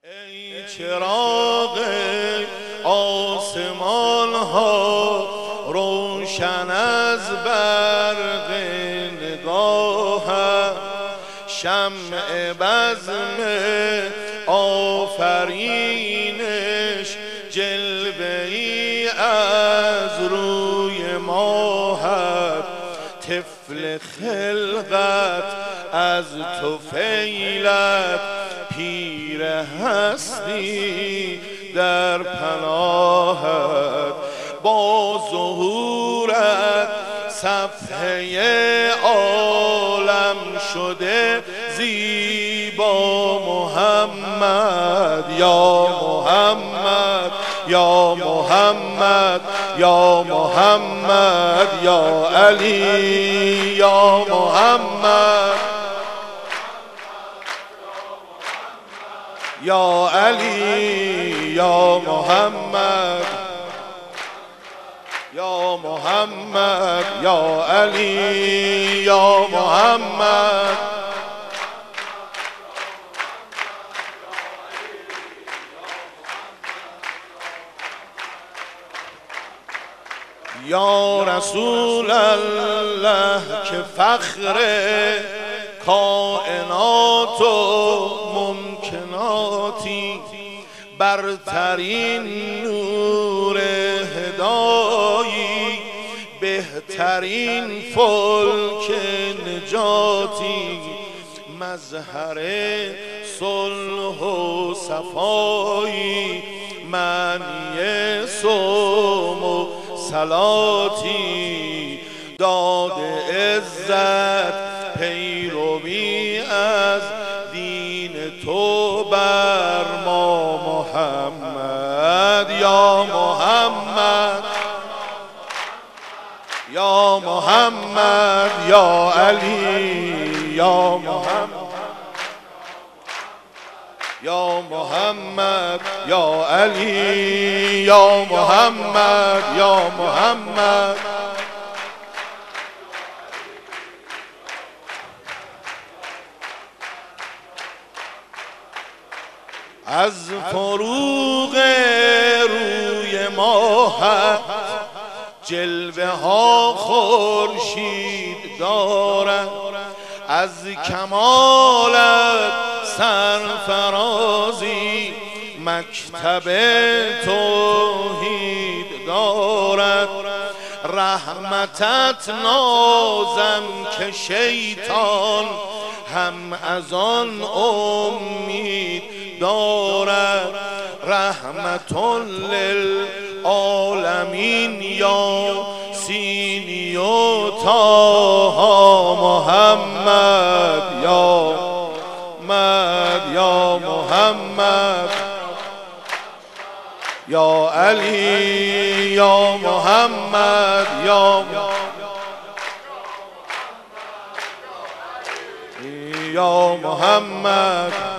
ای چراغ آسمان ها روشن از برق نگاهم، شمع بزم آفرینش جلوه ای از روی ماهت، طفل خلقت از طفیلت پیر هستی در پناهت، با ظهورت صفحه عالم شده زیبا محمد یا محمد یا محمد یا محمد یا علی یا محمد یا علی یا محمد یا محمد یا علی یا محمد یا رسول الله که فخر کائنات و ممکناتی، برترین نور هدایی، بهترین فلک نجاتی، مظهر صلح و صفایی، معنی صوم و صلاتی، داد عزت پیروی از دین تو بر ما محمد یا محمد یا محمد یا علی یا محمد یا محمد یا علی یا محمد یا محمد. از فروغ روی ماهت جلوه ها خورشید دارد، از کمالت سرفرازی مکتب توحید دارد، رحمتت نازم که شیطان هم از آن امید دارد، رحمت للعالمین یا سینی و طه محمد یا محمد یا محمد یا علی یا محمد یا محمد